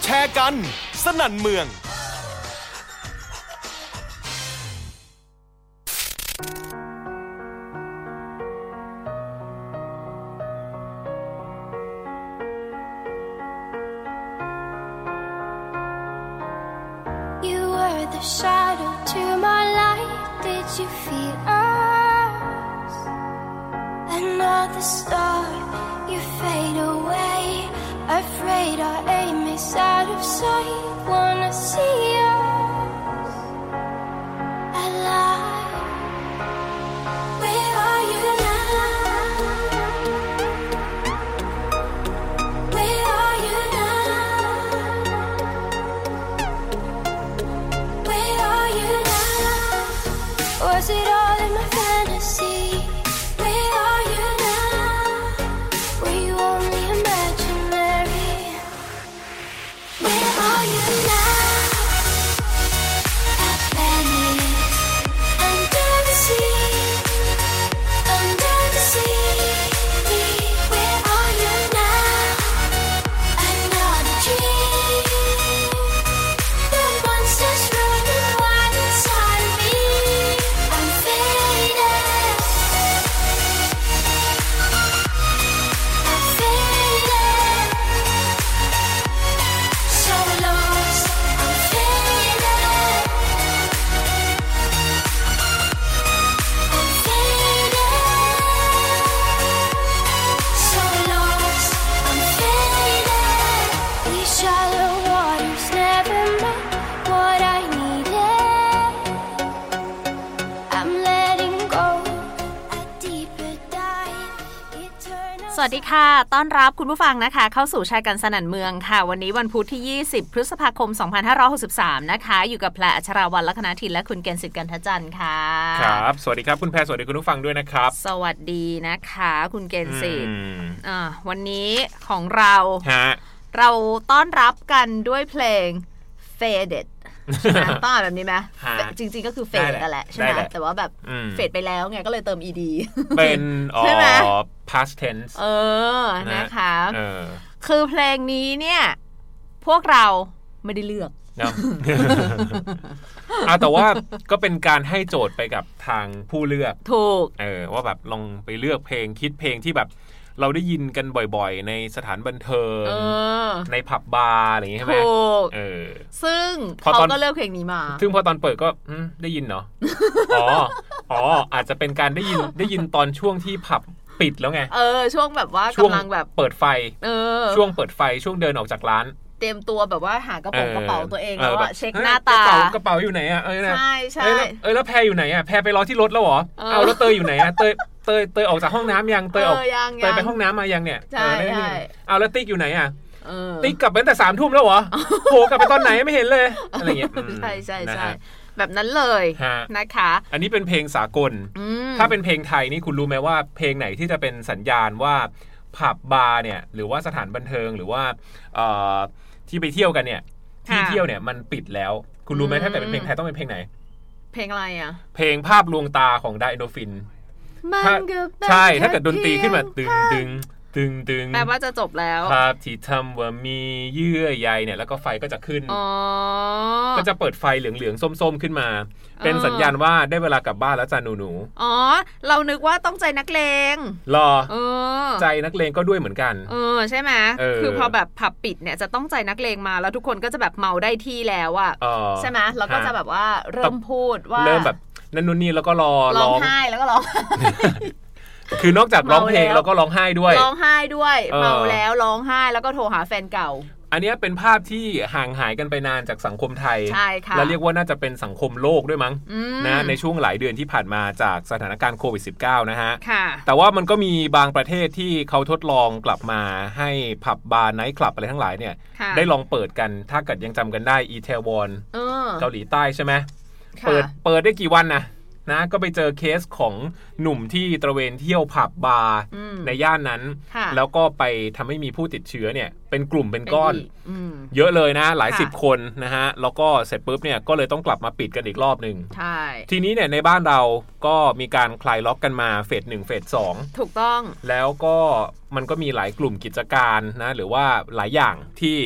ชร์กันสนั่นเมือง The shadow to my light, did you feel us? Another star, you fade away. Afraid our aim is out of sight. Wanna see us alive. Where are you now? Where are you now?Was it all in my fantasy? Where are you now? Were you only imaginary? Where are you now? At Venice, under the sea, under the sea. Where are you now? Another dream. The monsters running wild inside of me.สวัสดีค่ะต้อนรับคุณผู้ฟังนะคะเข้าสู่แชร์กันสนั่นเมืองค่ะวันนี้วันพุธที่20พฤษภาคม2563นะคะอยู่กับแพรอัชราวรรณลัคนาทินและคุณเกณฑ์สิทธิ์กันทจันทร์ค่ะครับสวัสดีครับคุณแพรสวัสดีคุณผู้ฟังด้วยนะครับสวัสดีนะคะคุณเกณฑ์สิทธิ์วันนี้ของเราต้อนรับกันด้วยเพลง Faded ต้องอ่านแบบนี้ไหมจริงๆก็คือเฟดนั่นแหละใช่ไหมแต่ว่าแบบเฟดไปแล้วไงก็เลยเติม ed เป็นใช่ไหม past tense นะคะคือเพลงนี้เนี่ยพวกเราไม่ได้เลือกแต่ว่าก็เป็นการให้โจทย์ไปกับทางผู้เลือกถูกว่าแบบลองไปเลือกเพลงคิดเพลงที่แบบเราได้ยินกันบ่อยๆในสถานบันเทิงในผับบาร์อะไรอย่างงี้ใช่ไหมซึ่งเขาก็เลือกเพลงนี้มาซึ่งพอตอนเปิดก็ได้ยินเนาะอาจจะเป็นการได้ยินตอนช่วงที่ผับปิดแล้วไงช่วงแบบว่ากำลังแบบเปิดไฟช่วงเปิดไฟช่วงเดินออกจากร้านเตรียมตัวแบบว่าหากระเป๋าตัวเองแล้วว่าเช็คหน้าตากระเป๋าอยู่ไหนอ่ะใช่ใช่แล้วแพรอยู่ไหนอ่ะแพรไปรอที่รถแล้วเหรอเอาแล้วเตยอยู่ไหนอ่ะเตยออกจากห้องน้ำยังเตยไปห้องน้ำมายังเนี่ยเอาแล้วติ๊กอยู่ไหนอ่ะติ๊กกลับไปตั้งแต่ 3 ทุ่มแล้วเหรอโผล่กลับไปตอนไหนไม่เห็นเลยอะไรเงี้ยใช่ใช่ใช่แบบนั้นเลยนะคะอันนี้เป็นเพลงสากลถ้าเป็นเพลงไทยนี่คุณรู้ไหมว่าเพลงไหนที่จะเป็นสัญญาณว่าผับบาร์เนี่ยหรือว่าสถานบันเทิงหรือว่าที่ไปเที่ยวกันเนี่ยที่เที่ยวเนี่ยมันปิดแล้วคุณรู้ไหมถ้าแต่เป็นเพลงไทยต้องเป็นเพลงไหนเพลงอะไรอ่ะเพลงภาพลวงตาของไดโนฟินใช่ถ้าเกิดดนตรีขึ้นมาตึงแปลว่าจะจบแล้วภาพที่ทำว่ามีเยื่อใยเนี่ยแล้วก็ไฟก็จะขึ้นก็จะเปิดไฟเหลืองๆส้มๆขึ้นมาเป็นสัญญาณว่าได้เวลากลับบ้านแล้วจ้าหนูเรานึกว่าต้องใจนักเลงรอใจนักเลงก็ด้วยเหมือนกันใช่ไหมคือพอแบบผับปิดเนี่ยจะต้องใจนักเลงมาแล้วทุกคนก็จะแบบเมาได้ที่แล้วอ่ะใช่ไหมเราก็จะแบบว่าเริ่มพูดว่าเริ่มแบบนั่นนู่นนี่แล้วก็ร้องไห้แล้วก็ร้องคือนอกจากร้องเพลงเราก็ร้องไห้ด้วยเมาแล้วร้องไห้แล้วก็โทรหาแฟนเก่าอันนี้เป็นภาพที่ห่างหายกันไปนานจากสังคมไทยใช่ค่ะและเรียกว่าน่าจะเป็นสังคมโลกด้วยมั้งนะในช่วงหลายเดือนที่ผ่านมาจากสถานการณ์โควิด -19 นะฮะแต่ว่ามันก็มีบางประเทศที่เขาทดลองกลับมาให้ผับบาร์ไนท์คลับอะไรทั้งหลายเนี่ยได้ลองเปิดกันถ้าเกิดยังจำกันได้อีเทวอนเกาหลีใต้ใช่ไหมเปิดได้กี่วันนะก็ไปเจอเคสของหนุ่มที่ตระเวนเที่ยวผับบาร์ในย่านนั้นแล้วก็ไปทำให้มีผู้ติดเชื้อเนี่ยเป็นกลุ่มเป็นก้อนเยอะเลยนะหลาย10 คนนะฮะแล้วก็เสร็จปุ๊บเนี่ยก็เลยต้องกลับมาปิดกันอีกรอบนึงทีนี้เนี่ยในบ้านเราก็มีการคลายล็อกกันมาเฟส 1 เฟส 2 ถูกต้องแล้วก็มันก็มีหลายกลุ่มกิจการนะหรือว่าหลายอย่างที่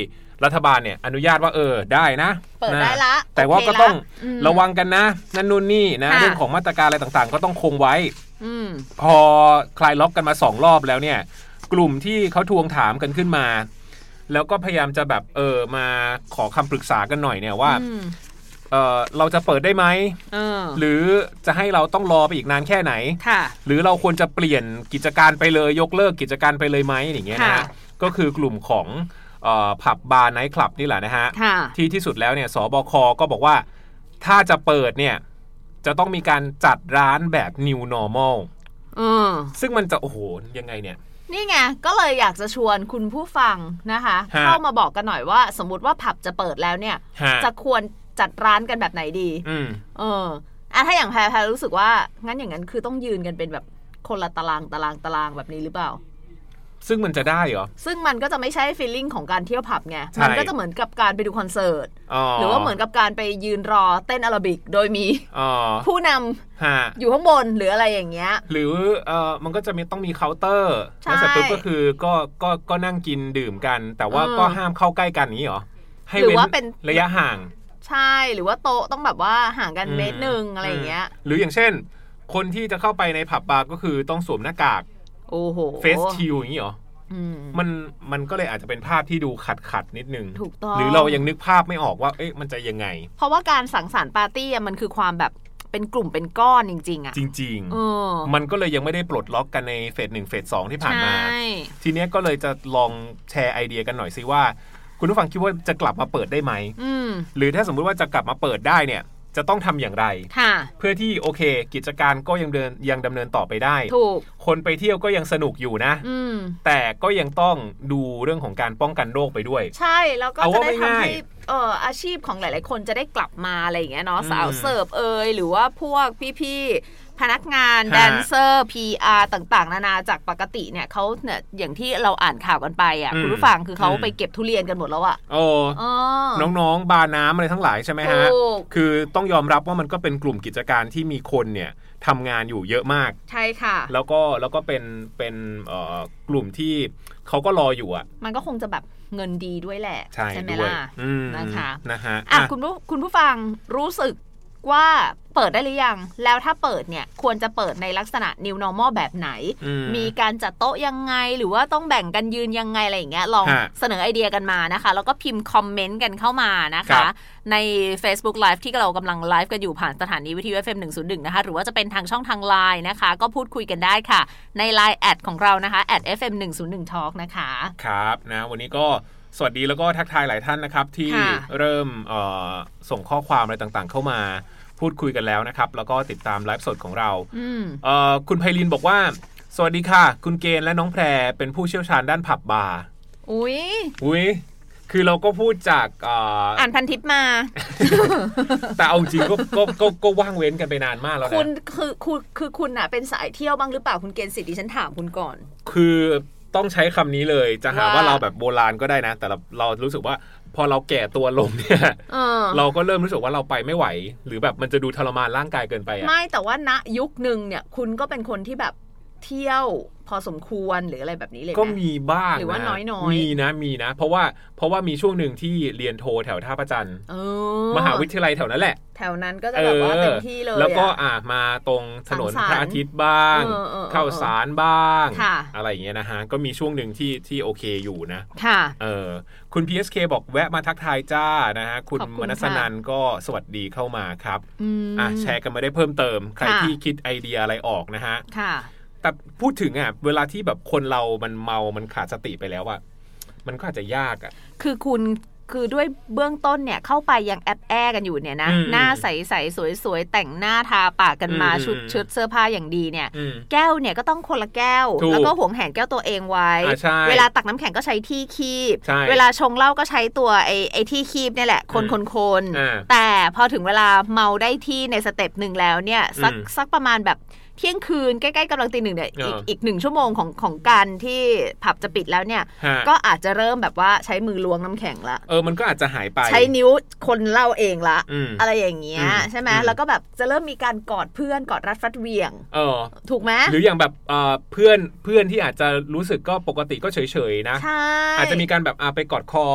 รัฐบาลเนี่ยอนุญาตว่าได้นะเปิดได้ละแต่ว่าก็ต้องระวังกันนะนั่นนู่นนี่นะเรื่องของมาตรการอะไรต่างๆก็ต้องคงไว้พอคลายล็อกกันมา2รอบแล้วเนี่ยกลุ่มที่เขาทวงถามกันขึ้นมาแล้วก็พยายามจะแบบมาขอคำปรึกษากันหน่อยเนี่ยว่าเราจะเปิดได้ไหมหรือจะให้เราต้องรอไปอีกนานแค่ไหนหรือเราควรจะเปลี่ยนกิจการไปเลยยกเลิกกิจการไปเลยไหมอย่างเงี้ยนะก็คือกลุ่มของผับบาร์ไนท์คลับนี่แหละนะฮะที่สุดแล้วเนี่ยสบคก็บอกว่าถ้าจะเปิดเนี่ยจะต้องมีการจัดร้านแบบ new normal ซึ่งมันจะโอ้โหยังไงเนี่ยนี่ไงก็เลยอยากจะชวนคุณผู้ฟังนะคะเข้ามาบอกกันหน่อยว่าสมมุติว่าผับจะเปิดแล้วเนี่ยจะควรจัดร้านกันแบบไหนดีถ้าอย่างแพรรู้สึกว่างั้นอย่างนั้นคือต้องยืนกันเป็นแบบคนละตารางแบบนี้หรือเปล่าซึ่งมันจะได้เหรอซึ่งมันก็จะไม่ใช่ฟีลลิ่งของการเที่ยวผับไงมันก็จะเหมือนกับการไปดูคอนเสิร์ตหรือว่าเหมือนกับการไปยืนรอเต้นแอโรบิกโดยมีผู้นำอยู่ข้างบนหรืออะไรอย่างเงี้ยหรือมันก็จะต้องมีเคาน์เตอร์แล้วเสร็จปุ๊บก็คือก็นั่งกินดื่มกันแต่ว่าก็ห้ามเข้าใกล้กันนี้เหรอให้เว้นระยะห่างใช่หรือว่าโต๊ะต้องแบบว่าห่างกันเมตรนึงอะไรอย่างเงี้ยหรืออย่างเช่นคนที่จะเข้าไปในผับบาร์ก็คือต้องสวมหน้ากากโอ้โหเฟสชิลอย่างนี้เหรอมันก็เลยอาจจะเป็นภาพที่ดูขัดนิดนึงถูกต้องหรือเรายังนึกภาพไม่ออกว่ามันจะยังไงเพราะว่าการสังสรรค์ปาร์ตี้มันคือความแบบเป็นกลุ่มเป็นก้อนจริงๆอ่ะจริงๆมันก็เลยยังไม่ได้ปลดล็อกกันในเฟส1เฟส2ที่ผ่านมาทีนี้ก็เลยจะลองแชร์ไอเดียกันหน่อยซิว่าคุณผู้ฟังคิดว่าจะกลับมาเปิดได้ไหมหรือถ้าสมมุติว่าจะกลับมาเปิดได้เนี่ยจะต้องทำอย่างไรเพื่อที่โอเคกิจการก็ยังดำเนินต่อไปได้คนไปเที่ยวก็ยังสนุกอยู่นะแต่ก็ยังต้องดูเรื่องของการป้องกันโรคไปด้วยใช่แล้วก็จะได้ทำให้อาชีพของหลายๆคนจะได้กลับมาอะไรอย่างเงี้ยเนาะสาวเสิร์ฟหรือว่าพวกพี่ๆพนักงานแดนเซอร์ PR ต่างๆนานาจากปกติเนี่ยเขาเนี่ยอย่างที่เราอ่านข่าวกันไปอ่ะคุณผู้ฟังคือเขาไปเก็บทุเรียนกันหมดแล้วอ่ะน้องๆบาร์น้ำอะไรทั้งหลายใช่ไหมฮะคือต้องยอมรับว่ามันก็เป็นกลุ่มกิจการที่มีคนเนี่ยทำงานอยู่เยอะมากใช่ค่ะแล้วก็เป็นกลุ่มที่เขาก็รออยู่อ่ะมันก็คงจะแบบเงินดีด้วยแหละใช่ไหมล่ะนะคะคุณผู้ฟังรู้สึกว่าเปิดได้หรือยังแล้วถ้าเปิดเนี่ยควรจะเปิดในลักษณะ new normal แบบไหนมีการจัดโต๊ะยังไงหรือว่าต้องแบ่งกันยืนยังไงอะไรอย่างเงี้ยลองเสนอไอเดียกันมานะคะแล้วก็พิมพ์คอมเมนต์กันเข้ามานะคะใน Facebook Live ที่เรากำลังไลฟ์กันอยู่ผ่านสถานีวิทยุ FM 101นะคะหรือว่าจะเป็นทางช่องทาง LINE นะคะก็พูดคุยกันได้ค่ะใน LINE แอดของเรานะคะแอด FM 101 Talk นะคะครับนะวันนี้ก็สวัสดีแล้วก็ทักทายหลายท่านนะครับที่เริ่มส่งข้อความอะไรต่างๆเข้ามาพูดคุยกันแล้วนะครับแล้วก็ติดตามไลฟ์สดของเราคุณไพลินบอกว่าสวัสดีค่ะคุณเกณฑ์และน้องแพรเป็นผู้เชี่ยวชาญด้านผับบาร์อุ้ยคือเราก็พูดจากอ่านพันทิปมาแต่เอาจริงก็ว่างเว้นกันไปนานมากแล้วนะคุณคือคุณน่ะเป็นสายเที่ยวบ้างหรือเปล่าคุณเกณฑ์สิทธิ์ดิฉันถามคุณก่อนคือต้องใช้คำนี้เลยจะหาว่าเราแบบโบราณก็ได้นะแต่เรารู้สึกว่าพอเราแก่ตัวลงเนี่ยเราก็เริ่มรู้สึกว่าเราไปไม่ไหวหรือแบบมันจะดูทรมานร่างกายเกินไปอ่ะไม่แต่ว่าณยุคนึงเนี่ยคุณก็เป็นคนที่แบบเที่ยวพอสมควรหรืออะไรแบบนี้เลยก็มีบ้างหรือว่าน้อยมีนะเพราะว่ามีช่วงหนึ่งที่เรียนโทแถวท่าพระจันทร์มหาวิทยาลัยแถวนั้นแหละแถวนั้นก็จะแบบว่าเต็มที่เลยแล้วก็มาตรงถนนพระอาทิตย์บ้างเข้าสารบ้างอะไรอย่างเงี้ยนะฮะก็มีช่วงหนึ่งที่โอเคอยู่นะคุณ PSK บอกแวะมาทักทายจ้านะฮะคุณมนัสนันก็สวัสดีเข้ามาครับแชร์กันมาได้เพิ่มเติมใครที่คิดไอเดียอะไรออกนะฮะแต่พูดถึงเวลาที่แบบคนเรามันเมามันขาดสติไปแล้วมันก็อาจจะยากคือด้วยเบื้องต้นเนี่ยเข้าไปยังแอบกันอยู่เนี่ยนะหน้าใสๆสวยๆแต่งหน้าทาปากกันมาชุดเสื้อผ้าอย่างดีเนี่ยแก้วเนี่ยก็ต้องคนละแก้วแล้วก็หวงแหนแก้วตัวเองไว้เวลาตักน้ำแข็งก็ใช้ที่คีบเวลาชงเหล้าก็ใช้ตัวไอ้ที่คีบนี่แหละคนแต่พอถึงเวลาเมาได้ที่ในสเต็ปหนึ่งแล้วเนี่ยสักประมาณแบบเที่ยงคืนใกล้ๆกำลังตีหนึ่งเนี่ยอีก1ชั่วโมงของการที่ผับจะปิดแล้วเนี่ยก็อาจจะเริ่มแบบว่าใช้มือล้วงน้ำแข็งละมันก็อาจจะหายไปใช้นิ้วคนเล่าเองละอะไรอย่างเงี้ยใช่ไหมแล้วก็แบบจะเริ่มมีการกอดเพื่อนกอดรัดฟัดเวียงถูกไหมหรืออย่างแบบเพื่อนที่อาจจะรู้สึกก็ปกติก็เฉยๆนะอาจจะมีการแบบไปกอดคอ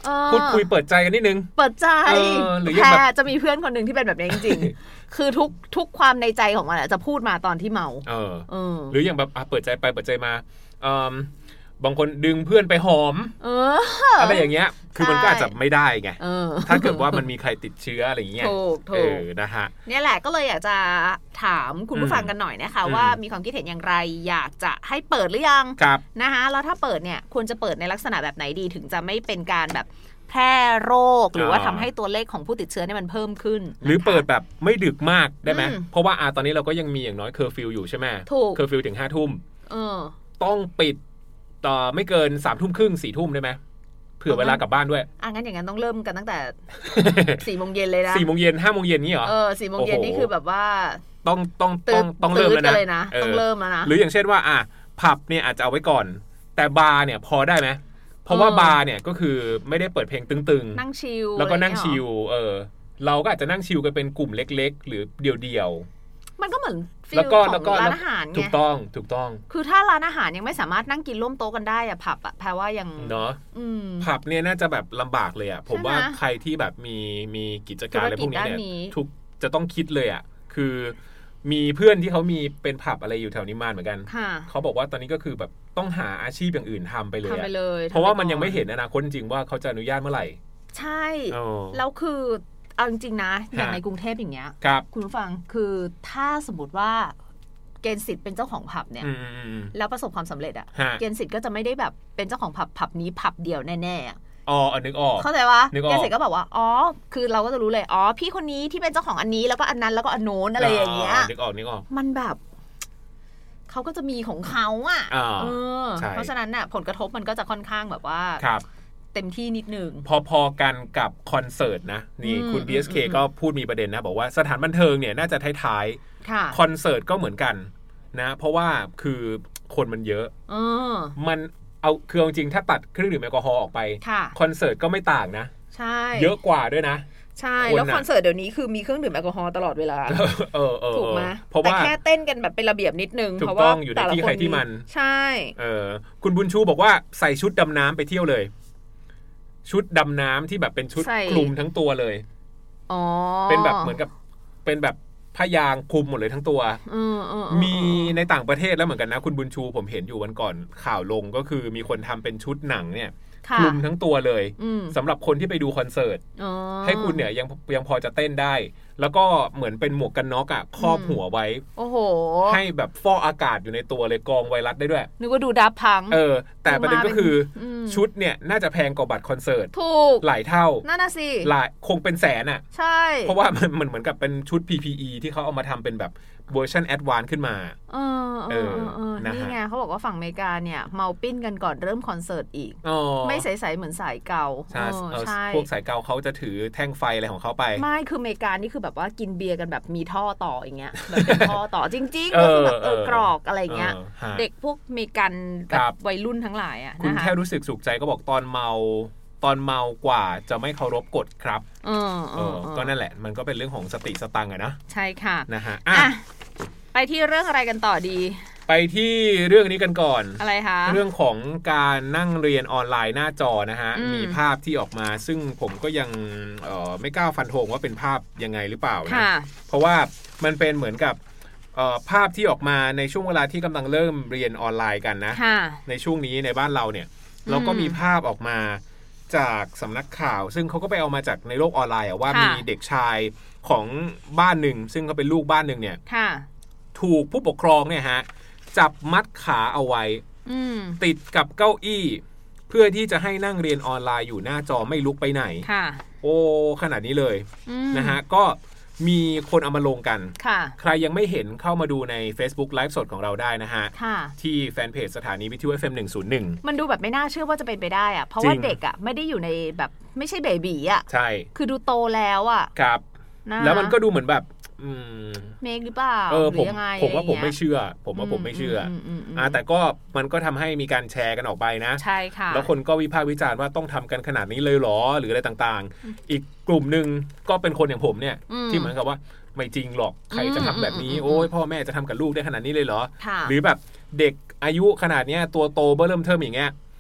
พูดคุยเปิดใจกันนิดนึงเปิดใจหรือแค่จะมีเพื่อนคนนึงที่เป็นแบบนี้จริงๆคือทุกความในใจของมันจะพูดมาตอนที่เมาหรืออย่างแบบเปิดใจไปเปิดใจมาบางคนดึงเพื่อนไปหอมอะไรอย่างเงี้ยคือมันก็อาจจะไม่ได้ไงถ้าเกิดว่ามันมีใครติดเชื้ออะไรอย่างเงี้ยถูกนะฮะเนี่ยแหละก็เลยอยากจะถามคุณผู้ฟังกันหน่อยนะคะว่ามีความคิดเห็นอย่างไรอยากจะให้เปิดหรือยังนะคะแล้วถ้าเปิดเนี่ยควรจะเปิดในลักษณะแบบไหนดีถึงจะไม่เป็นการแบบแพร่โรคหรือว่าทำให้ตัวเลขของผู้ติดเชื้อเนี่ยมันเพิ่มขึ้นหรือเปิดแบบไม่ดึกมากได้ไหมเพราะว่าตอนนี้เราก็ยังมีอย่างน้อยเคอร์ฟิวอยู่ใช่ไหมเคอร์ฟิวถึง 5 ทุ่มต้องปิดต่อไม่เกิน 3 ทุ่มครึ่ง 4 ทุ่มได้ไหมเผื่อเวลากลับบ้านด้วยงั้นอย่างนั้นต้องเริ่มกันตั้งแต่ 4 โมงเย็นเลยนะ 4 โมงเย็น 5 โมงเย็นนี่เหรอ 4 โมงเย็นนี่คือแบบว่าต้องเริ่มแล้วนะต้องเริ่มแล้วนะหรืออย่างเช่นว่าผับเนี่ยอาจจะเอาไว้ก่อนแต่บาร์เนี่ยพอได้ไหมเพราะว่าบาร์เนี่ยก็คือไม่ได้เปิดเพลงตึงๆนั่งชิลแล้วก็นั่งชิลเราก็อาจจะนั่งชิลกันเป็นกลุ่มเล็กๆหรือเดี่ยวๆมันก็เหมือนฟีลของร้านอาหารไงถูกต้องคือถ้าร้านอาหารยังไม่สามารถนั่งกินร่วมโต๊ะกันได้ผับแปลว่ายังเนาะผับเนี่ยน่าจะแบบลำบากเลยผมว่าใครที่แบบมีกิจการอะไรพวกนี้เนี่ยทุกจะต้องคิดเลยคือมีเพื่อนที่เขามีเป็นผับอะไรอยู่แถวนิมมานเหมือนกันเขาบอกว่าตอนนี้ก็คือแบบต้องหาอาชีพอย่างอื่นทำไปเลยเพราะว่ามันยังไม่เห็นอนาคตจริงว่าเขาจะอนุญาตเมื่อไหร่ใช่แล้วคือเอาจริงๆนะอย่างในกรุงเทพอย่างเงี้ยคุณผู้ฟังคือถ้าสมมติว่าเกณฑ์สิทธิ์เป็นเจ้าของผับเนี่ยแล้วประสบความสำเร็จเกณฑ์สิทธิ์ก็จะไม่ได้แบบเป็นเจ้าของผับนี้ผับเดียวแน่ๆนึกออกเข้าใจว่าเกณฑ์สิทธิ์ก็บอกว่าคือเราก็จะรู้เลยพี่คนนี้ที่เป็นเจ้าของอันนี้แล้วก็อันนั้นแล้วก็อันโน้นอะไรอย่างเงี้ยนึกออกมันแบบเขาก็จะมีของเขาเพราะฉะนั้นผลกระทบมันก็จะค่อนข้างแบบว่าเต็มที่นิดนึงพอๆกันกับคอนเสิร์ตนะนี่คุณ BSK ก็พูดมีประเด็นนะบอกว่าสถานบันเทิงเนี่ยน่าจะท้ายๆคอนเสิร์ตก็เหมือนกันนะเพราะว่าคือคนมันเยอะมันคือจริงถ้าตัดเครื่องดื่มแอลกอฮอล์ออกไปคอนเสิร์ตก็ไม่ต่างนะใช่เยอะกว่าด้วยนะใช่แล้วคอนเสิร์ตเดี๋ยวนี้คือมีเครื่องดื่มแอลกอฮอล์ตลอดเวลาถูกไหมแต่แค่เต้นกันแบบเป็นระเบียบนิดนึงเพราะว่าอยู่ในที่ใครที่มันใช่คุณบุญชูบอกว่าใส่ชุดดำน้ำไปเที่ยวเลยชุดดำน้ำที่แบบเป็นชุดคลุมทั้งตัวเลยเป็นแบบเหมือนกับเป็นแบบผ้ายางคลุมหมดเลยทั้งตัวมีในต่างประเทศแล้วเหมือนกันนะคุณบุญชูผมเห็นอยู่วันก่อนข่าวลงก็คือมีคนทำเป็นชุดหนังเนี่ยคลุมทั้งตัวเลยสำหรับคนที่ไปดูคอนเสิร์ตให้คุณเนี่ยยังพอจะเต้นได้แล้วก็เหมือนเป็นหมวกกันน็อกครอบหัวไว้โอ้โหให้แบบฟอกอากาศอยู่ในตัวเลยกรองไวรัสได้ด้วยนึกว่าดูดับพังแต่ประเด็นก็คือชุดเนี่ยน่าจะแพงกว่าบัตรคอนเสิร์ตถูกหลายเท่านั่นน่ะสิคงเป็นแสนใช่เพราะว่ามันเหมือนกับเป็นชุด PPE ที่เขาเอามาทำเป็นแบบเวอร์ชันแอดวานซ์ขึ้นมานี่ไงเขาบอกว่าฝั่งอเมริกาเนี่ยเมาปิ้นกันก่อนเริ่มคอนเสิร์ตอีกไม่ใสๆเหมือนสายเก่าใช่พวกสายเก่าเขาจะถือแท่งไฟอะไรของเขาไปไม่คืออเมริกานี่คือแบบว่ากินเบียร์กันแบบมีท่อต่ออย่างเงี้ยแบบเป็นท่อต่อจริงๆก็คือแบบกรอกอะไรเงี้ยเด็กพวกอเมริกันแบบวัยรุ่นทั้งหลายคุณแค่รู้สึกสุขใจก็บอกตอนเมากว่าจะไม่เคารพกฎครับก็นั่นแหละมันก็เป็นเรื่องของสติสตังค์นะใช่ค่ะนะฮะไปที่เรื่องอะไรกันต่อดีไปที่เรื่องนี้กันก่อนอะไรคะเรื่องของการนั่งเรียนออนไลน์หน้าจอนะฮะมีภาพที่ออกมาซึ่งผมก็ยังไม่กล้าฟันธงว่าเป็นภาพยังไงหรือเปล่านะเพราะว่ามันเป็นเหมือนกับภาพที่ออกมาในช่วงเวลาที่กำลังเริ่มเรียนออนไลน์กันนะในช่วงนี้ในบ้านเราเนี่ยเราก็มีภาพออกมาจากสำนักข่าวซึ่งเขาก็ไปเอามาจากในโลกออนไลน์ว่ามีเด็กชายของบ้านหนึ่งซึ่งเขาเป็นลูกบ้านหนึ่งเนี่ยถูกผู้ปกครองเนี่ยฮะจับมัดขาเอาไว้ติดกับเก้าอี้เพื่อที่จะให้นั่งเรียนออนไลน์อยู่หน้าจอไม่ลุกไปไหนโอ้ขนาดนี้เลยนะฮะก็มีคนเอามาลงกันใครยังไม่เห็นเข้ามาดูใน Facebook ไลฟ์สดของเราได้นะฮะที่แฟนเพจสถานีวิทยุ FM 101 มันดูแบบไม่น่าเชื่อว่าจะเป็นไปได้อะเพราะว่าเด็กอะไม่ได้อยู่ในแบบไม่ใช่เบบีอะใช่คือดูโตแล้วอะครับแล้วมันก็ดูเหมือนแบบเมคหรือเปล่าผมว่าผมไม่เชื่อแต่ก็มันก็ทำให้มีการแชร์กันออกไปนะใช่ค่ะแล้วคนก็วิพากษ์วิจารณ์ว่าต้องทำกันขนาดนี้เลยหรอหรืออะไรต่างๆอีกกลุ่มนึงก็เป็นคนอย่างผมเนี่ยที่เหมือนกับว่าไม่จริงหรอกใครจะทำแบบนี้โอ้ยพ่อแม่จะทำกับลูกได้ขนาดนี้เลยเหรอหรือแบบเด็กอายุขนาดนี้ตัวโตเบ้อเริ่มเทิมอย่างเงี้ย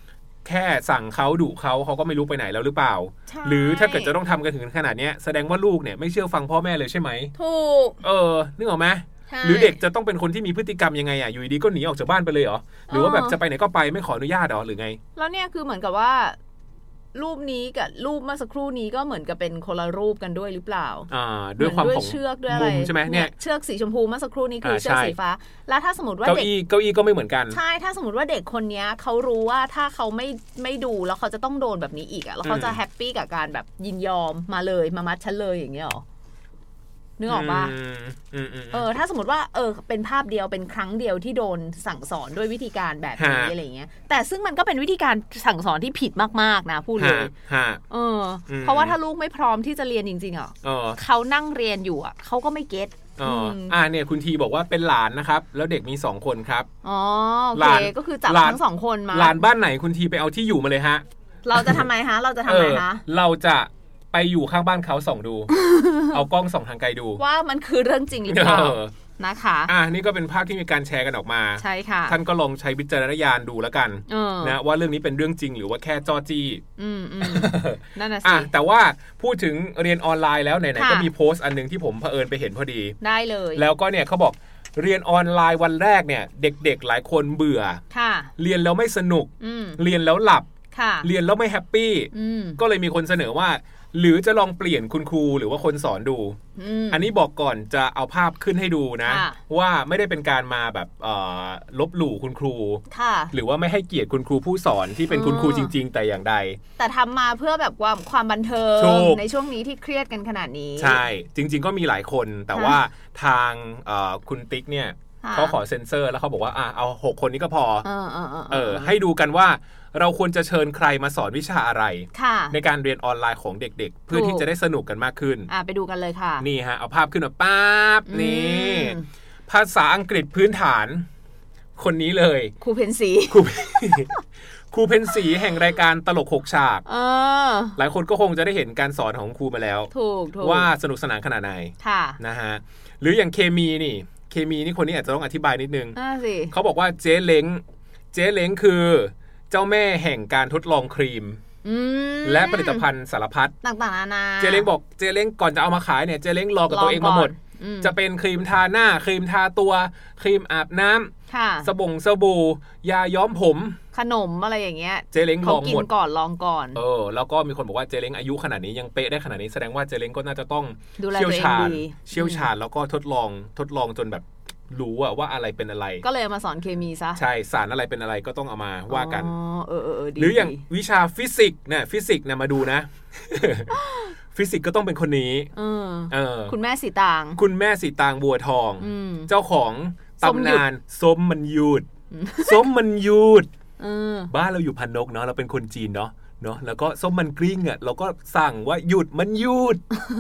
แค่สั่งเขาดุเขาก็ไม่รู้ไปไหนแล้วหรือเปล่าหรือถ้าเกิดจะต้องทำกันถึงขนาดนี้แสดงว่าลูกเนี่ยไม่เชื่อฟังพ่อแม่เลยใช่ไหมถูกนึกออกไหมหรือเด็กจะต้องเป็นคนที่มีพฤติกรรมยังไงอ่ะอยู่ดีก็หนีออกจากบ้านไปเลยเหรอหรือว่าแบบจะไปไหนก็ไปไม่ขออนุญาตหรอหรือไงแล้วเนี่ยคือเหมือนกับว่ารูปนี้กับรูปเมื่อสักครู่นี้ก็เหมือนกับเป็นคนละรูปกันด้วยหรือเปล่าด้วยความของเชือกด้วยอะไรใช่ไหมเนี่ยเชือกสีชมพูเมื่อสักครู่นี้คือเชือกสีฟ้าแล้วถ้าสมมติว่าเก้าอี้ก็ไม่เหมือนกันใช่ถ้าสมมติว่าเด็กคนนี้เขารู้ว่าถ้าเขาไม่ดูแล้วเขาจะต้องโดนแบบนี้อีกอ่ะแล้วเขาจะแฮปปี้กับการแบบยินยอมมาเลยมามัดฉันเลยอย่างเงี้ยหรอนึกออกป่ะถ้าสมมติว่าเป็นภาพเดียวเป็นครั้งเดียวที่โดนสั่งสอนด้วยวิธีการแบบนี้อะไรเงี้ยแต่ซึ่งมันก็เป็นวิธีการสั่งสอนที่ผิดมากๆนะพูดเลยเพราะว่าถ้าลูกไม่พร้อมที่จะเรียนจริงๆเขานั่งเรียนอยู่เขาก็ไม่เก็ตเนี่ยคุณทีบอกว่าเป็นหลานนะครับแล้วเด็กมี2คนครับโอเคก็คือจับทั้ง2คนมาหลานบ้านไหนคุณทีไปเอาที่อยู่มาเลยฮะเราจะทำไมฮะเราจะไปอยู่ข้างบ้านเขาส่องดู เอากล้องส่องทางไกลดูว่ามันคือเรื่องจริงหรือเปล่านะคะนี่ก็เป็นภาพที่มีการแชร์กันออกมาใช่ค่ะท่านก็ลองใช้วิจารณญาณดูแล้วกันนะว่าเรื่องนี้เป็นเรื่องจริงหรือว่าแค่จ้อจี้นั่นน่ะสิแต่ว่าพูดถึงเรียนออนไลน์แล้วไหนๆก็มีโพสต์อันนึงที่ผมเผอิญไปเห็นพอดีได้เลยแล้วก็เนี่ยเขาบอกเรียนออนไลน์วันแรกเนี่ยเด็กๆหลายคนเบื่อเรียนแล้วไม่สนุกเรียนแล้วหลับเรียนแล้วไม่แฮปปี้ก็เลยมีคนเสนอว่าหรือจะลองเปลี่ยนคุณครูหรือว่าคนสอนดูอันนี้บอกก่อนจะเอาภาพขึ้นให้ดูนะว่าไม่ได้เป็นการมาแบบลบหลู่คุณครูหรือว่าไม่ให้เกียรติคุณครูผู้สอนที่เป็นคุณครูจริงๆแต่อย่างใดแต่ทำมาเพื่อแบบความบันเทิงในช่วงนี้ที่เครียดกันขนาดนี้ใช่จริงๆก็มีหลายคนแต่ว่าทางคุณติ๊กเนี่ยเขาขอเซ็นเซอร์แล้วเขาบอกว่าเอา6คนนี้ก็พอให้ดูกันว่าเราควรจะเชิญใครมาสอนวิชาอะไรในการเรียนออนไลน์ของเด็กๆเพื่อที่จะได้สนุกกันมากขึ้นไปดูกันเลยค่ะนี่ฮะเอาภาพขึ้นมาปั๊บนี่ภาษาอังกฤษพื้นฐานคนนี้เลยครูเพนสีครูเพนสีแห่งรายการตลก6ฉากหลายคนก็คงจะได้เห็นการสอนของครูมาแล้วว่าสนุกสนานขนาดไหนนะฮะหรืออย่างเคมีนี่คนนี้อาจจะต้องอธิบายนิดนึงเขาบอกว่าเจ๊เล้งคือเจ้าแม่แห่งการทดลองครีมและผลิตภัณฑ์สารพัดต่างๆนานาเจ๊เล้งบอกเจ๊เล้งก่อนจะเอามาขายเนี่ยเจ๊เล้งลองกับตัวเองมาหมดจะเป็นครีมทาหน้าครีมทาตัวครีมอาบน้ำสบู่ยาย้อมผมขนมอะไรอย่างเงี้ยเจ๊เล้งลองหมดลองก่อนแล้วก็มีคนบอกว่าเจ๊เล้งอายุขนาดนี้ยังเป๊ะได้ขนาดนี้แสดงว่าเจ๊เล้งก็น่าจะต้องเชี่ยวชาญแล้วก็ทดลองจนแบบรู้ว่าอะไรเป็นอะไรก็เลยมาสอนเคมีซะใช่สารอะไรเป็นอะไรก็ต้องเอามาว่ากันหรืออย่างวิชาฟิสิกส์เนี่ยมาดูนะ ฟิสิกส์ก็ต้องเป็นคนนี้คุณแม่สีตางบัวทองเจ้าของตำนานส้มมันหยุดบ้านเราอยู่พันนกเนาะเราเป็นคนจีนเนาะแล้วก็ส้มมันกลิ้งเราก็สั่งว่าหยุดมันหยุด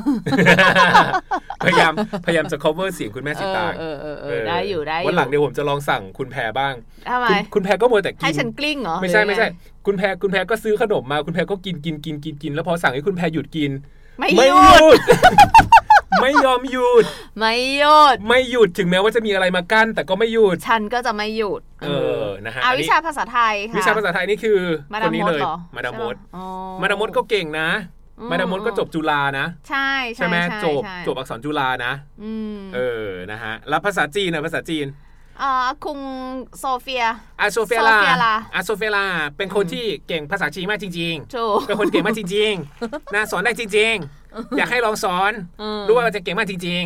พยายามจะ cover เสียงคุณแม่สีตางได้อยู่วันหลังเดี๋ยวผมจะลองสั่งคุณแพรบ้างคุณแพรก็มัวแต่กินให้ฉันกลิ้งเหรอไม่ใช่คุณแพรก็ซื้อขนมมาคุณแพรก็กินแล้วพอสั่งให้คุณแพรหยุดกินไม่หยุดไม่ยอมหยุดไม่หยุดถึงแม้ว่าจะมีอะไรมากั้นแต่ก็ไม่หยุดฉันก็จะไม่หยุดนะฮะวิชาภาษาไทยค่ะวิชาภาษาไทยนี่คือคนนี้เลยมาดามมดก็เก่งนะมาดามดก็จบจุฬานะใช่ไหมจบอักษรจุฬานะนะฮะแล้วภาษาจีนภาษาจีนคุงโซเฟียโซเฟียลาเป็นคนที่เก่งภาษาจีนมากจริงๆเป็นคนเก่งมากจริงๆน่าสอนได้จริงๆอยากให้ลองสอนรู้ว่าจะเก่งมากจริง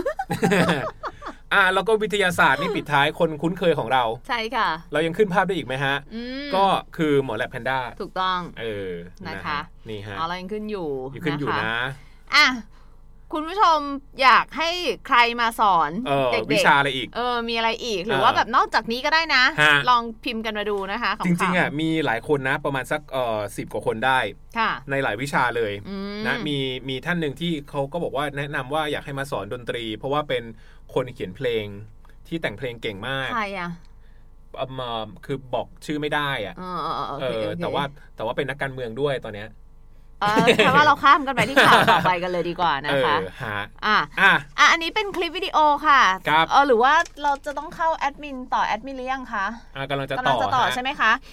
ๆแล้วก็วิทยาศาสตร์นี่ปิดท้ายคนคุ้นเคยของเราใช่ค่ะเรายังขึ้นภาพได้อีกไหมฮะก็คือหมอแลบแพนด้าถูกต้องนะคะนี่ฮะเรายังขึ้นอยู่นะคุณผู้ชมอยากให้ใครมาสอนเด็กๆวิชาอะไรอีกมีอะไรอีกหรือว่าแบบนอกจากนี้ก็ได้นะลองพิมพ์กันมาดูนะคะจริงๆมีหลายคนนะประมาณสัก10 กว่าคนได้ในหลายวิชาเลยนะมีท่านหนึ่งที่เขาก็บอกว่าแนะนำว่าอยากให้มาสอนดนตรีเพราะว่าเป็นคนเขียนเพลงที่แต่งเพลงเก่งมากใครอ่ะคือบอกชื่อไม่ได้อ่ะแต่ว่าเป็นนักการเมืองด้วยตอนเนี้ยแค่ว่าเราข้ามกันไปที่ข่าวต่อไปกันเลยดีกว่านะคะอันนี้เป็นคลิปวิดีโอค่ะหรือว่าเราจะต้องเข้าแอดมินหรือยังคะกำลังจะต่อใช่ไหมคะครับ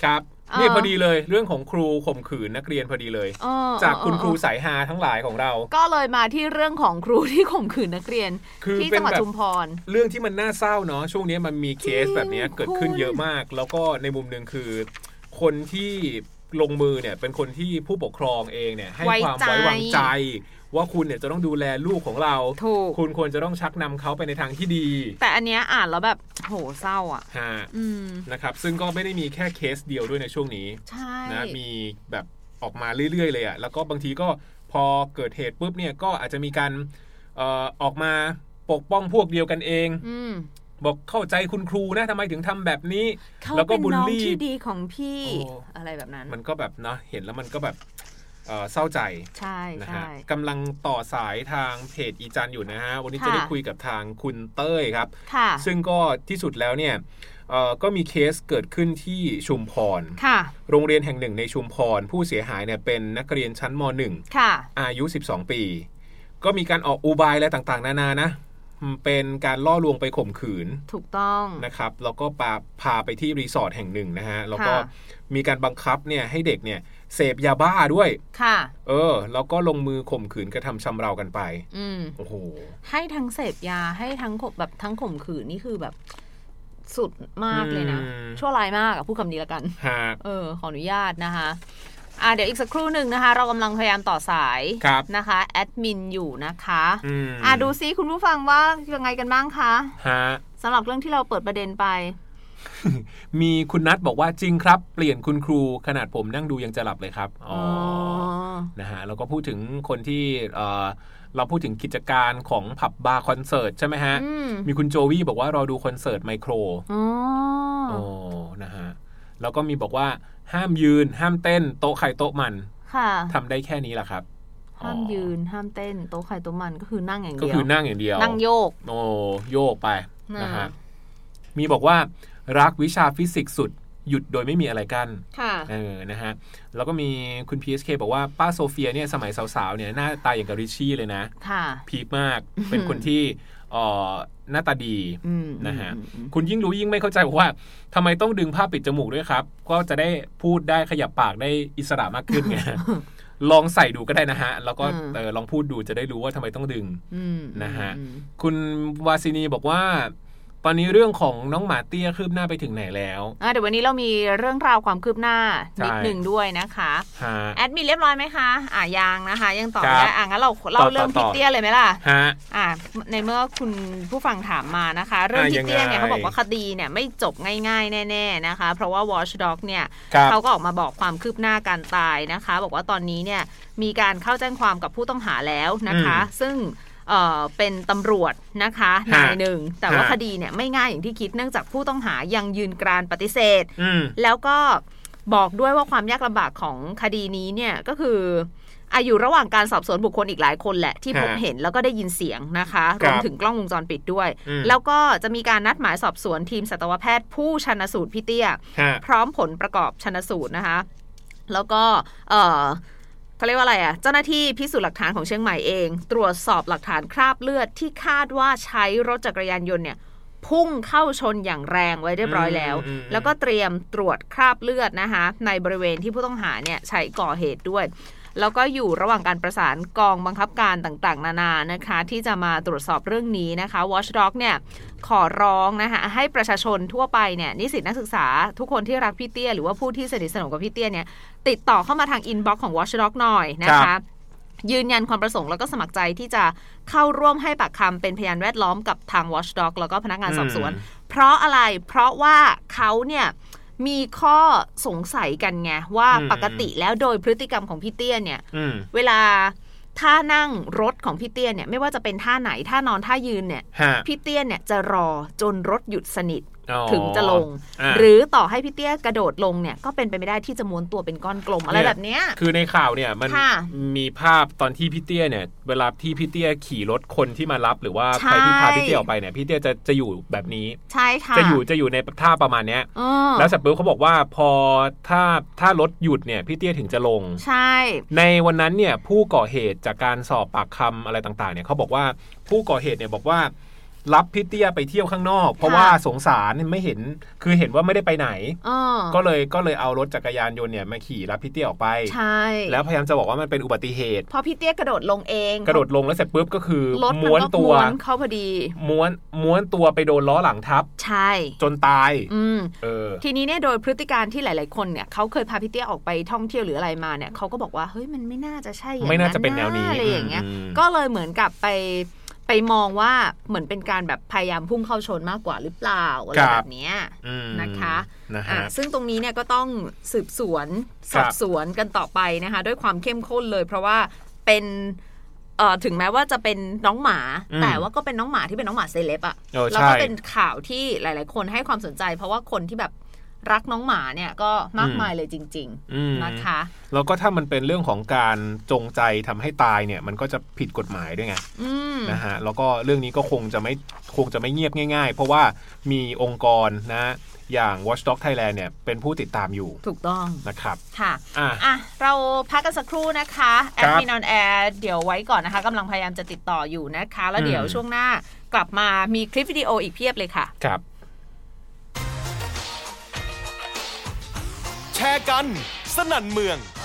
นี่พอดีเลยเรื่องของครูข่มขืนนักเรียนพอดีเลยจากคุณครูสายฮาทั้งหลายของเราก็เลยมาที่เรื่องของครูที่ข่มขืนนักเรียนที่จังหวัดชุมพรเรื่องที่มันน่าเศร้าเนาะช่วงนี้มันมีเคสแบบนี้เกิดขึ้นเยอะมากแล้วก็ในมุมนึงคือคนที่ลงมือเนี่ยเป็นคนที่ผู้ปกครองเองเนี่ยให้ความไว้วางใจว่าคุณเนี่ยจะต้องดูแลลูกของเราคุณควรจะต้องชักนำเขาไปในทางที่ดีแต่อันเนี้ยอ่านแล้วแบบโหเศร้าอ่ะนะครับซึ่งก็ไม่ได้มีแค่เคสเดียวด้วยในช่วงนี้นะมีแบบออกมาเรื่อยๆเลยอ่ะแล้วก็บางทีก็พอเกิดเหตุปุ๊บเนี่ยก็อาจจะมีการออกมาปกป้องพวกเดียวกันเองบอกเข้าใจคุณครูนะทำไมถึงทำแบบนี้แล้วก็บูลลี่ที่ดีของพี่อะไรแบบนั้นมันก็แบบนะเห็นแล้วมันก็แบบเศร้าใจใช่นะฮะกำลังต่อสายทางเพจอีจันอยู่นะฮะวันนี้จะได้คุยกับทางคุณเต้ยครับซึ่งก็ที่สุดแล้วเนี่ยก็มีเคสเกิดขึ้นที่ชุมพรโรงเรียนแห่งหนึ่งในชุมพรผู้เสียหายเนี่ยเป็นนักเรียนชั้นม.1 อายุ12 ปีก็มีการออกอุบายอะไรต่างๆนานานะเป็นการล่อลวงไปข่มขืนถูกต้องนะครับแล้วก็พาไปที่รีสอร์ทแห่งหนึ่งนะฮะแล้วก็มีการบังคับเนี่ยให้เด็กเนี่ยเสพยาบ้าด้วยค่ะแล้วก็ลงมือข่มขืนกระทำชำเรากันไปโอ้โหให้ทั้งเสพยาให้ทั้งแบบทั้งข่มขืนนี่คือแบบสุดมากเลยนะชั่วร้ายมากพูดคำนี้แล้วกันขออนุญาตนะคะเดี๋ยวอีกสักครู่หนึ่งนะคะเรากำลังพยายามต่อสายนะคะแอดมินอยู่นะคะดูซิคุณผู้ฟังว่ายังไงกันบ้างคะสำหรับเรื่องที่เราเปิดประเด็นไปมีคุณนัทบอกว่าจริงครับเปลี่ยนคุณครูขนาดผมนั่งดูยังจะหลับเลยครับนะฮะแล้วก็พูดถึงคนที่เราพูดถึงกิจการของผับบาร์คอนเสิร์ตใช่ไหมฮะมีคุณโจวี่บอกว่ารอดูคอนเสิร์ตไมโครนะฮะแล้วก็มีบอกว่าห้ามยืนห้ามเต้นโต๊ะใครโต๊ะมันทำได้แค่นี้แหละครับห้ามยืนห้ามเต้นโต๊ะใครโต๊ะมันก็คือนั่งอย่างเดียวก็คือนั่งอย่างเดียวนั่งโยกโยกไปนะฮะมีบอกว่ารักวิชาฟิสิกส์สุดหยุดโดยไม่มีอะไรกั้นนะฮะแล้วก็มีคุณ PSK บอกว่าป้าโซเฟียเนี่ยสมัยสาวๆเนี่ยหน้าตาอย่างกับริชชี่เลยนะพีคมากเป็นคนที่หน้าตาดีนะฮะคุณยิ่งรู้ยิ่งไม่เข้าใจว่าทำไมต้องดึงผ้าปิดจมูกด้วยครับก็จะได้พูดได้ขยับปากได้อิสระมากขึ้นไงลองใส่ดูก็ได้นะฮะแล้วก็ลองพูดดูจะได้รู้ว่าทำไมต้องดึงนะฮะคุณวาซินีบอกว่าตอนนี้เรื่องของน้องหมาเตี้ยคืบหน้าไปถึงไหนแล้วเดี๋ยววันนี้เรามีเรื่องราวความคืบหน้านิดนึงด้วยนะคะแอดมินเรียบร้อยไหมคะยังนะคะยังตอบได้งั้นเราเล่าเรื่องพี่เตี้ยเลยไหมล่ะในเมื่อคุณผู้ฟังถามมานะคะเรื่องพี่เตี้ยเนี่ยเขาบอกว่าคดีเนี่ยไม่จบง่ายๆแน่ๆนะคะเพราะว่า Watchdog เนี่ยเขาก็ออกมาบอกความคืบหน้าการตายนะคะบอกว่าตอนนี้เนี่ยมีการเข้าแจ้งความกับผู้ต้องหาแล้วนะคะซึ่งเป็นตำรวจนะคะนายหนึ่งแต่ว่าคดีเนี่ยไม่ง่ายอย่างที่คิดเนื่องจากผู้ต้องหายังยืนกรานปฏิเสธแล้วก็บอกด้วยว่าความยากลำบากของคดีนี้เนี่ยก็คืออยู่ระหว่างการสอบสวนบุคคลอีกหลายคนแหละที่พบเห็นแล้วก็ได้ยินเสียงนะคะรวมถึงกล้องวงจรปิดด้วยแล้วก็จะมีการนัดหมายสอบสวนทีมสัตวแพทย์ผู้ชันสูตรพี่เตี้ยพร้อมผลประกอบชันสูตรนะคะแล้วก็เขาเรียกว่าอะไรเจ้าหน้าที่พิสูจน์หลักฐานของเชียงใหม่เองตรวจสอบหลักฐานคราบเลือดที่คาดว่าใช้รถจักรยานยนต์เนี่ยพุ่งเข้าชนอย่างแรงไว้เรียบร้อยแล้วแล้วก็เตรียมตรวจคราบเลือดนะคะในบริเวณที่ผู้ต้องหาเนี่ยใช้ก่อเหตุด้วยแล้วก็อยู่ระหว่างการประสานกองบังคับการต่างๆนานานะคะที่จะมาตรวจสอบเรื่องนี้นะคะ Watchdog เนี่ยขอร้องนะคะให้ประชาชนทั่วไปเนี่ยนิสิตนักศึกษาทุกคนที่รักพี่เตี้ยหรือว่าผู้ที่สนิทสนมกับพี่เตี้ยเนี่ยติดต่อเข้ามาทางอินบ็อกซ์ของ Watchdog หน่อยนะคะยืนยันความประสงค์แล้วก็สมัครใจที่จะเข้าร่วมให้ปากคำเป็นพยานแวดล้อมกับทาง Watchdog แล้วก็พนักงานสอบสวนเพราะอะไรเพราะว่าเขาเนี่ยมีข้อสงสัยกันไงว่าปกติแล้วโดยพฤติกรรมของพี่เตี้ยเนี่ยเวลาท่านั่งรถของพี่เตี้ยเนี่ยไม่ว่าจะเป็นท่าไหนท่านอนท่ายืนเนี่ยพี่เตี้ยเนี่ยจะรอจนรถหยุดสนิทถึงจะลงหรือต่อให้พี่เตี้ยกระโดดลงเนี่ยก็เป็นไปไม่ได้ที่จะม้วนตัวเป็นก้อนกลมอะไรแบบเนี้ยคือในข่าวเนี่ยมันมีภาพตอนที่พี่เตี้ยเนี่ยเวลาที่พี่เตี้ยขี่รถคนที่มารับหรือว่าใครที่พาพี่เตี้ยออกไปเนี่ยพี่เตี้ยจะอยู่แบบนี้ใช่ค่ะจะอยู่ในท่าประมาณเนี้ยแล้วเสร็จปุ๊บเขาบอกว่าพอถ้ารถหยุดเนี่ยพี่เตี้ยถึงจะลงใช่ในวันนั้นเนี่ยผู้ก่อเหตุจากการสอบปากคำอะไรต่างๆเนี่ยเขาบอกว่าผู้ก่อเหตุเนี่ยบอกว่ารับพี่เตี้ยไปเที่ยวข้างนอกเพราะว่าสงสารไม่เห็นคือเห็นว่าไม่ได้ไปไหนก็เลยเอารถจักรยานยนต์เนี่ยมาขี่รับพี่เตี้ยออกไปใช่แล้วพยายามจะบอกว่ามันเป็นอุบัติเหตุพอพี่เตี้ยกระโดดลงเองกระโดดลงแล้วเสร็จปุ๊บก็คือม้วนตัวเข้าพอดีม้วนตัวไปโดนล้อหลังทับใช่จนตายทีนี้เนี่ยโดยพฤติการที่หลายๆคนเนี่ยเขาเคยพาพี่เตี้ยออกไปท่องเที่ยวหรืออะไรมาเนี่ยเขาก็บอกว่าเฮ้ยมันไม่น่าจะใช่อย่างนั้นไม่น่าจะเป็นแนวนี้อะไรอย่างเงี้ยก็เลยเหมือนกับไปมองว่าเหมือนเป็นการแบบพยายามพุ่งเข้าชนมากกว่าหรือเปล่าอะไรแบบนี้นะคะซึ่งตรงนี้เนี่ยก็ต้องสืบสวนสอบสวนกันต่อไปนะคะด้วยความเข้มข้นเลยเพราะว่าเป็นถึงแม้ว่าจะเป็นน้องหมาแต่ว่าก็เป็นน้องหมาที่เป็นน้องหมาเซเลบอ่ะแล้วก็เป็นข่าวที่หลายๆคนให้ความสนใจเพราะว่าคนที่แบบรักน้องหมาเนี่ยก็มากมายเลยจริงๆนะคะแล้วก็ถ้ามันเป็นเรื่องของการจงใจทำให้ตายเนี่ยมันก็จะผิดกฎหมายด้วยไงนะฮะแล้วก็เรื่องนี้ก็คงจะไม่เงียบง่ายๆเพราะว่ามีองค์กรนะอย่าง Watchdog Thailand เนี่ยเป็นผู้ติดตามอยู่ถูกต้องนะครับค่ะเราพักกันสักครู่นะคะแอดมินออนแอร์เดี๋ยวไว้ก่อนนะคะกำลังพยายามจะติดต่ออยู่นะคะแล้วเดี๋ยวช่วงหน้ากลับมามีคลิปวิดีโออีกเพียบเลยค่ะครับแชร์กันสนั่นเมือง